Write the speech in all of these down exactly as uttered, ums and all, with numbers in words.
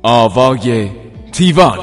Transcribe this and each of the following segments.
آوای تیوال.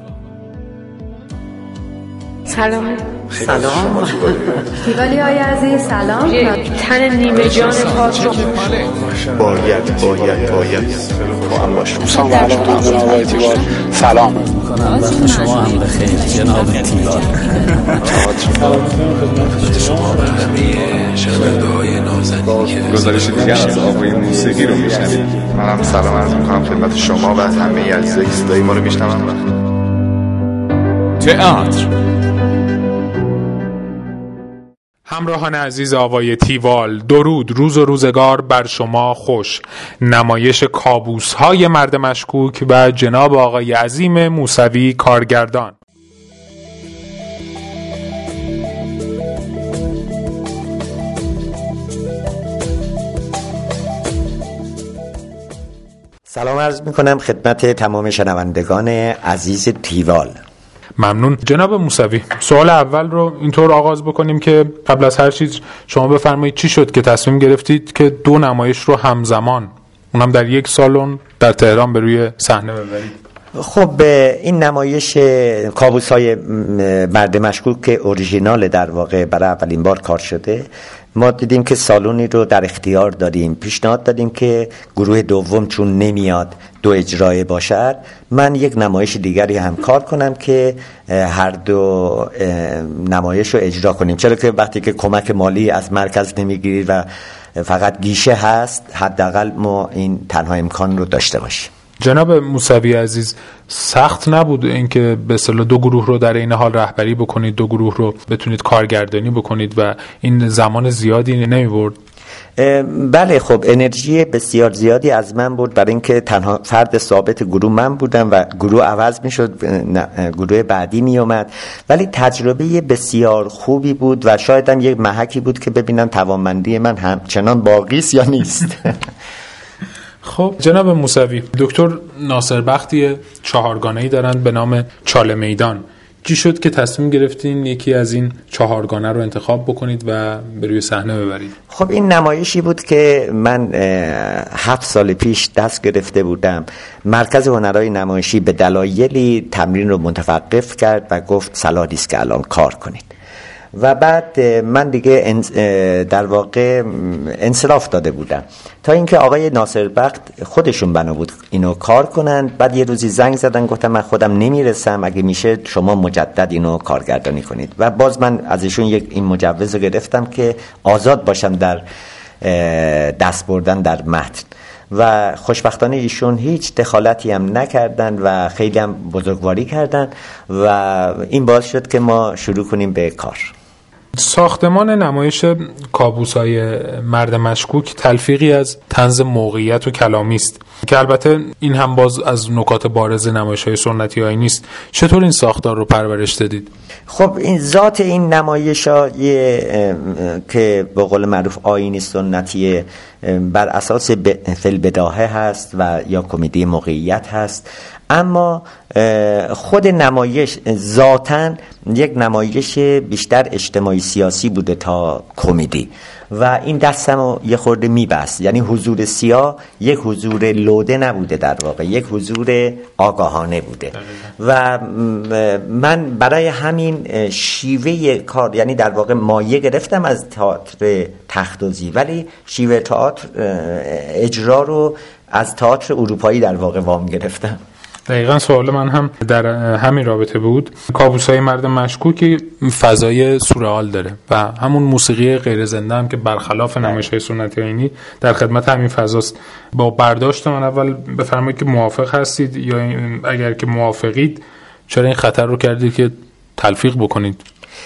سلام. سلام تیوالی های عزیز سلام. تن نیمه جان پاک رو باید باید باید با هم باشم. سلام علیکم جناب آقای تیوال. سلام میکنم وقت شما هم بخیر جناب تیوال. خدمت شما و همه شنونده‌های نازنین که گزارش دیگر از آوای موسیقی رو میشنوید. منم سلام عرض میکنم خدمت شما و همه عزیزایی که صدای ما رو میشنون. تئاتر. همراهان عزیز آوای تیوال، درود، روز و روزگار بر شما خوش. نمایش کابوس‌های مرد مشکوک و جناب آقای عظیم موسوی کارگردان. سلام عرض میکنم خدمت تمام شنوندگان عزیز تیوال. ممنون جناب موسوی. سوال اول رو اینطور آغاز بکنیم که قبل از هر چیز شما بفرمایید چی شد که تصمیم گرفتید که دو نمایش رو همزمان، اونم در یک سالن در تهران، به روی صحنه ببرید؟ خب این نمایش کابوس‌های مرد مشکوک که اوریژینال در واقع برای اولین بار کار شده، ما دیدیم که سالونی رو در اختیار داریم. پیشنهاد دادیم که گروه دوم چون نمیاد دو اجرای باشد، من یک نمایش دیگری هم کار کنم که هر دو نمایش رو اجرا کنیم، چرا که وقتی که کمک مالی از مرکز نمیگیرید و فقط گیشه هست، حداقل ما این تنها امکان رو داشته باشیم. جناب موسوی عزیز، سخت نبود اینکه به اصطلاح دو گروه رو در این حال رهبری بکنید، دو گروه رو بتونید کارگردانی بکنید و این زمان زیادی نمی‌برد؟ بله، خب انرژی بسیار زیادی از من بود، برای اینکه تنها فرد ثابت گروه من بودم و گروه عوض میشد، گروه بعدی می اومد، ولی تجربه بسیار خوبی بود و شاید هم یک محکی بود که ببینم توانمندی من همچنان باقی است یا نیست. خب جناب موسوی، دکتر ناصر بختی چهارگانه‌ای دارند به نام چاله میدان. چی شد که تصمیم گرفتین یکی از این چهارگانه رو انتخاب بکنید و به روی صحنه ببرید؟ خب این نمایشی بود که من هفت سال پیش دست گرفته بودم. مرکز هنرهای نمایشی به دلایلی تمرین رو متوقف کرد و گفت صلاح نیست که الان کار کنید و بعد من دیگه در واقع انصراف داده بودم تا اینکه آقای ناصر بخت خودشون بنا بود اینو کار کنن. بعد یه روزی زنگ زدن، گفتم من خودم نمیرسم، اگه میشه شما مجدد اینو کارگردانی کنید و باز من ازشون یک این مجوز رو گرفتم که آزاد باشم در دست بردن در متن و خوشبختانه ایشون هیچ دخالتی هم نکردن و خیلی هم بزرگواری کردن و این باعث شد که ما شروع کنیم به کار. ساختمان نمایش کابوس‌های مرد مشکوک تلفیقی از طنز موقعیت و کلامی است که البته این هم باز از نکات بارز نمایش‌های سنتی هایی نیست. چطور این ساختار رو پرورش دادید؟ خب این ذات این نمایش‌ها که به قول معروف آیین سنتی بر اساس فل بداهه هست و یا کمدی موقعیت هست، اما خود نمایش ذاتاً یک نمایش بیشتر اجتماعی سیاسی بوده تا کمدی و این دستمو یه خورده میبست، یعنی حضور سیاه یک حضور لوده نبوده، در واقع یک حضور آگاهانه بوده و من برای همین شیوه کار، یعنی در واقع مایه گرفتم از تئاتر تخت‌وزی ولی شیوه تئاتر اجرا رو از تئاتر اروپایی در واقع وام گرفتم. دقیقا سوال من هم در همین رابطه بود. کابوس‌های مرد مشکوکی فضای سورئال داره و همون موسیقی غیر زنده هم که برخلاف نمایش‌های سنتی آیینی در خدمت همین فضاست. با برداشت من اول بفرمایید که موافق هستید یا اگر که موافقید چرا این خطر رو کردید که تلفیق بکنید؟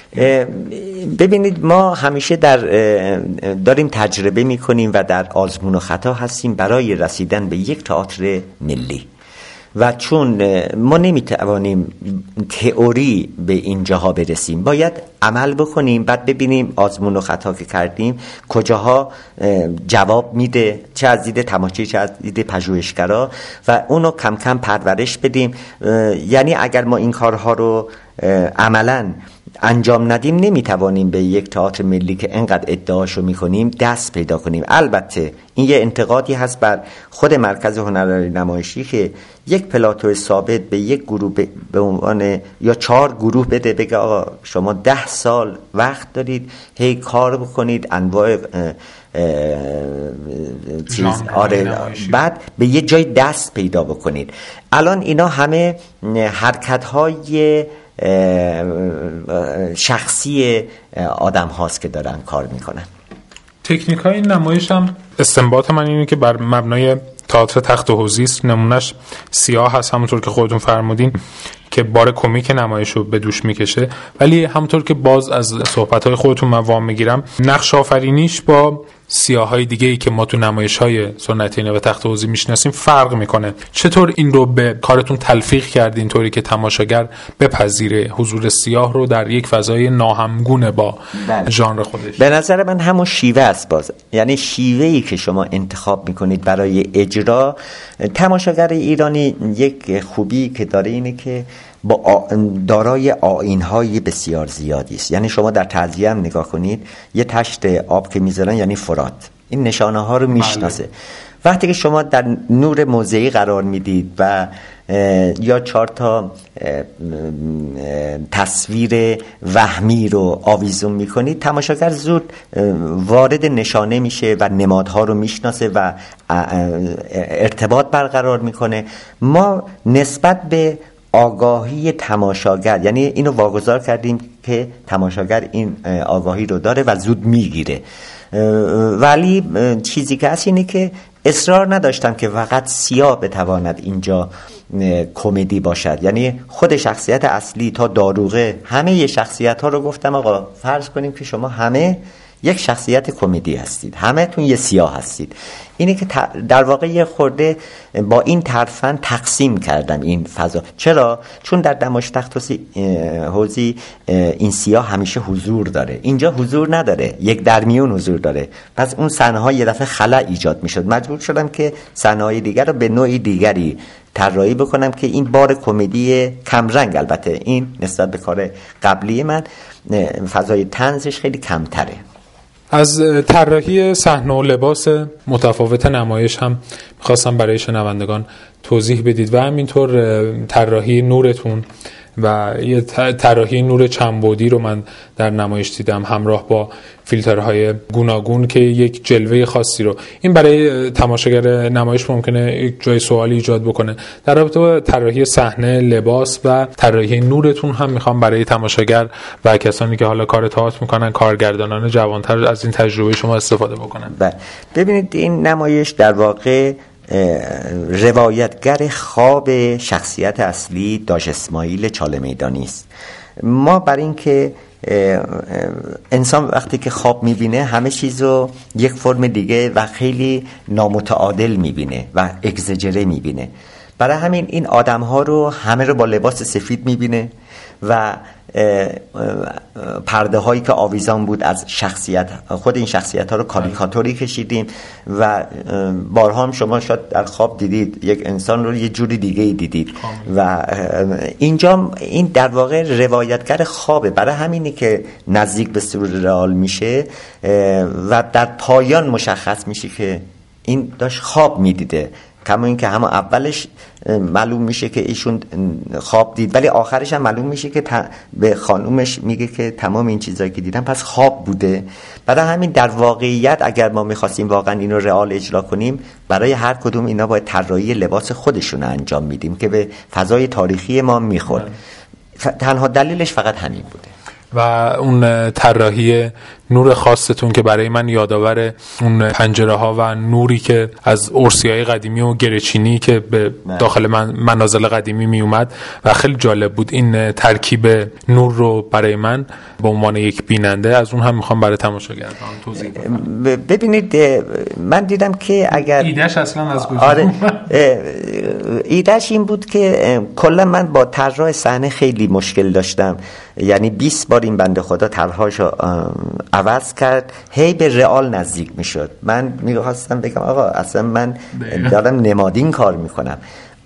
ببینید، ما همیشه در داریم تجربه می‌کنیم و در آزمون و خطا هستیم برای رسیدن به یک تئاتر ملی و چون ما نمیتوانیم تئوری به اینجاها برسیم، باید عمل بکنیم، بعد ببینیم آزمون و خطا که کردیم کجاها جواب میده، چه از دید تماشاچی چه از دید پژوهشگرا، و اونو کم کم پرورش بدیم. یعنی اگر ما این کارها رو عملاً انجام ندیم نمیتوانیم به یک تئاتر ملی که انقدر ادعاشو میکنیم دست پیدا کنیم. البته این یه انتقادی هست بر خود مرکز هنرهای نمایشی که یک پلاتو ثابت به یک گروه به عنوان یا چهار گروه بده، بگه آقا شما ده سال وقت دارید هی کار بکنید انواع اه اه چیز آره بعد به یه جای دست پیدا بکنید. الان اینا همه حرکت های شخصی آدم هاست که دارن کار میکنن. تکنیک های این نمایش هم استنباط من اینه که بر مبنای تئاتر تخت و حوضی است. نمونش سیاه هست همونطور که خودتون فرمودین که بار کمیک نمایش رو به دوش میکشه، ولی همونطور که باز از صحبت های خودتون من وام میگیرم نقش آفرینیش با سیاهای دیگه ای که ما تو نمایش‌های سنتی و تخت حوضی میشناسیم فرق میکنه. چطور این رو به کارتون تلفیق کردین طوری که تماشاگر بپذیره حضور سیاه رو در یک فضای ناهمگون با ژانر خودش؟ به نظر من همون شیوه است باز، یعنی شیوهی که شما انتخاب میکنید برای اجرا. تماشاگر ایرانی یک خوبی که داره اینه که با دارای آیین‌های بسیار زیادی است. یعنی شما در تعزیه هم نگاه کنید یه تشت آب که میذارن یعنی فرات، این نشانه ها رو میشناسه. وقتی که شما در نور موضعی قرار میدید و یا چهار تا تصویر وهمی رو آویزون میکنید، تماشاگر زود وارد نشانه میشه و نمادها رو میشناسه و ارتباط برقرار میکنه. ما نسبت به آگاهی تماشاگر، یعنی اینو واگذار کردیم که تماشاگر این آگاهی رو داره و زود میگیره، ولی چیزی که هست اینه که اصرار نداشتم که فقط سیاه بتواند اینجا کمدی باشد. یعنی خود شخصیت اصلی تا داروغه همه شخصیت ها رو گفتم آقا فرض کنیم که شما همه یک شخصیت کمدی هستید، همه تون یه سیاه هستید. اینه که در واقع یه خورده با این ترفند تقسیم کردم این فضا. چرا؟ چون در نمایش تخت حوضی این سیاه همیشه حضور داره، اینجا حضور نداره، یک درمیون حضور داره. پس اون صحنه‌ها یه دفعه خلأ ایجاد میشد. مجبور شدم که صحنه‌های دیگر رو به نوعی دیگری طراحی بکنم که این بار کمدی کمرنگ، البته این نسبت به کار قبلی من فضای طنزش خیلی کمتره. از طراحی صحنه و لباس متفاوت نمایش هم می‌خواستم برای شنوندگان توضیح بدید و همینطور طراحی نورتون و یه طراحی نور چندبعدی رو من در نمایش دیدم همراه با فیلترهای گوناگون که یک جلوه خاصی رو، این برای تماشاگر نمایش ممکنه یک جای سوالی ایجاد بکنه. در رابطه با طراحی صحنه، لباس و طراحی نورتون هم میخوام برای تماشاگر و کسانی که حالا کار تئاتر میکنن، کارگردانان جوانتر، از این تجربه شما استفاده بکنن. ببینید این نمایش در واقع روایتگر خواب شخصیت اصلی داش اسماعیل چاله میدانی است. ما برای این که انسان وقتی که خواب میبینه همه چیزو یک فرم دیگه و خیلی نامتعادل میبینه و اگزاجره میبینه، برای همین این آدم ها رو همه رو با لباس سفید میبینه و پرده هایی که آویزان بود از شخصیت، خود این شخصیت ها رو کاریکاتوری کشیدیم و بارها هم شما شاید در خواب دیدید یک انسان رو یه جوری دیگه دیدید و اینجا این در واقع روایتگر خوابه. برای همینی که نزدیک به سورئال میشه و در پایان مشخص میشه که این داشت خواب میدیده، کما این که همه اولش معلوم میشه که ایشون خواب دید ولی آخرش هم معلوم میشه که به خانومش میگه که تمام این چیزایی که دیدم پس خواب بوده. برای همین در واقعیت اگر ما میخواستیم واقعا اینو رئال اجرا کنیم، برای هر کدوم اینا باید طراحی لباس خودشون انجام میدیم که به فضای تاریخی ما میخورد. تنها دلیلش فقط همین بوده. و اون طراحی نور خاصتون که برای من یادآور اون پنجره ها و نوری که از ارسیای قدیمی و گرچینی که به داخل من منازل قدیمی می اومد و خیلی جالب بود. این ترکیب نور رو برای من به عنوان یک بیننده از اون هم میخوام برای تماشاگران توضیح بدم. ببینید من دیدم که اگر ایدهش اصلا از کجا آره ایدهش این بود که کلا من با طراح صحنه خیلی مشکل داشتم، یعنی بیست بار این بنده خدا طرحاشو عوض کرد، هی به رئال نزدیک میشد. من میخواستم بگم آقا اصلا من دارم نمادین کار میکنم.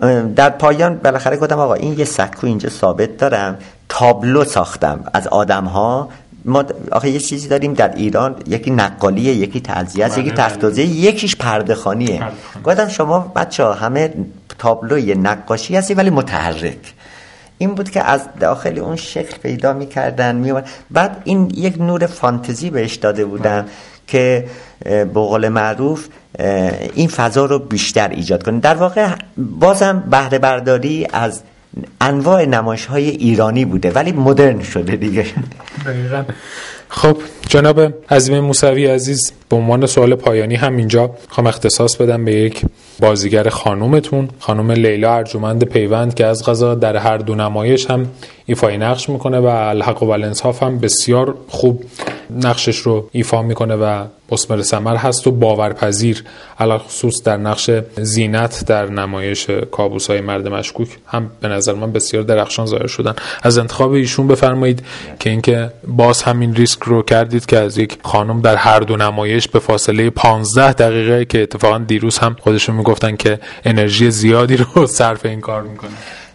در پایان بالاخره گفتم آقا این یه سکو اینجا ثابت دارم، تابلو ساختم از آدم ها. ما آخه یه چیزی داریم در ایران، یکی نقالیه، یکی تعزیه است، یکی تخت‌تازی، یکیش پرده‌خوانیه. گفتم شما بچه‌ها همه تابلوی نقاشی هستی ولی متحرک. این بود که از داخل اون شکل پیدا می‌کردن میومد. بعد این یک نور فانتزی بهش داده بودم که به قول معروف این فضا رو بیشتر ایجاد کنه. در واقع بازم بهره برداری از انواع نمایش‌های ایرانی بوده ولی مدرن شده دیگه. دقیقاً. خب جناب عظیم موسوی عزیز، به عنوان سوال پایانی هم اینجا میخوام اختصاص بدم به یک بازیگر خانومتون، خانم لیلا ارجمند پیوند، که از قضا در هر دو نمایش هم ایفای نقش میکنه و الحق و الانصاف هم بسیار خوب نقشش رو ایفا میکنه و مثمر ثمر هست و باورپذیر، علاوه خصوص در نقش زینت در نمایش کابوس‌های مرد مشکوک هم به نظر من بسیار درخشان ظاهر شدن. از انتخاب ایشون بفرمایید که اینکه باز همین ریسک رو کردید که از یک خانم در هر دو نمایش به فاصله پانزده دقیقه که اتفاقا دیروز هم خودشون میگفتن که انرژی زیادی رو صرف این کار میکنه.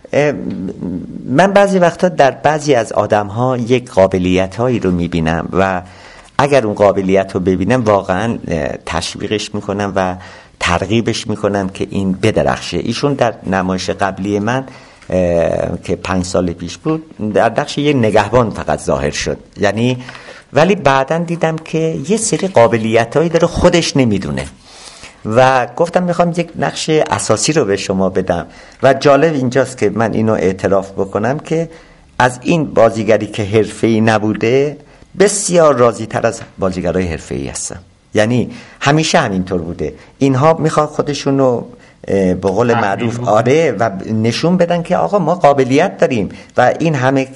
من بعضی وقتا در بعضی از آدم‌ها یک قابلیت‌هایی رو می‌بینم و اگر اون قابلیت رو ببینم واقعا تشویقش میکنم و ترغیبش میکنم که این بدرخشه. ایشون در نمایش قبلی من که پنج سال پیش بود در نقش یک نگهبان فقط ظاهر شد، یعنی ولی بعداً دیدم که یه سری قابلیت‌هایی داره خودش نمیدونه و گفتم میخوام یک نقش اساسی رو به شما بدم. و جالب اینجاست که من اینو اعتراف بکنم که از این بازیگری که حرفه‌ای نبوده بسیار راضی تر از بازیگرای حرفه‌ای هستم. یعنی همیشه همینطور بوده. اینها میخوان خودشونو به قول معروف آره و نشون بدن که آقا ما قابلیت داریم و این همه.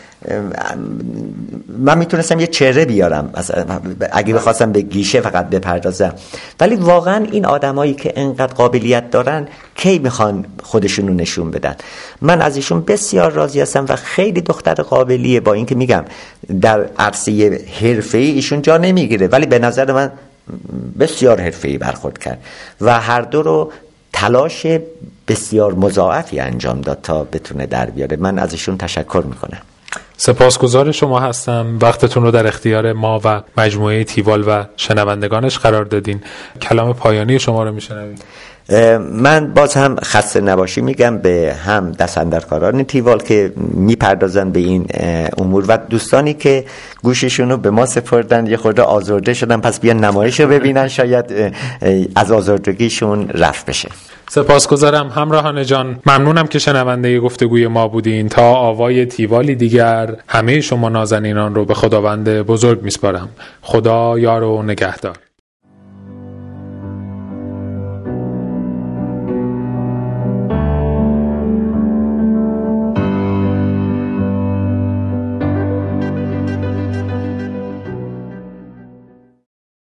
من میتونستم یه چهره بیارم اگه بخواستم به گیشه فقط بپردازم، ولی واقعا این آدمایی که انقدر قابلیت دارن کی میخوان خودشونو نشون بدن؟ من از ایشون بسیار راضی هستم و خیلی دختر قابلیه، با اینکه میگم در عرصه حرفه‌ای ایشون جا نمیگیره ولی به نظر من بسیار حرفه‌ای برخورد کرد و هر دو رو تلاش بسیار مضاعفی انجام داد تا بتونه در بیاره. من از ایشون تشکر میکنم. سپاسگزار شما هستم، وقتتون رو در اختیار ما و مجموعه تیوال و شنوندگانش قرار دادین. کلام پایانی شما رو میشنویم. من باز هم خسته نباشی میگم به هم دستاندرکاران تیوال که میپردازن به این امور و دوستانی که گوششون رو به ما سپردن یه خورده آزرده شدن، پس بیان نمایش رو ببینن شاید از آزردگیشون رفع بشه. سپاسگزارم همراهان جان، ممنونم که شنونده گفتگوی ما بودین. تا آوای تیوالی دیگر همه شما نازنینان رو به خداوند بزرگ میسپارم. خدا یار و نگهدار.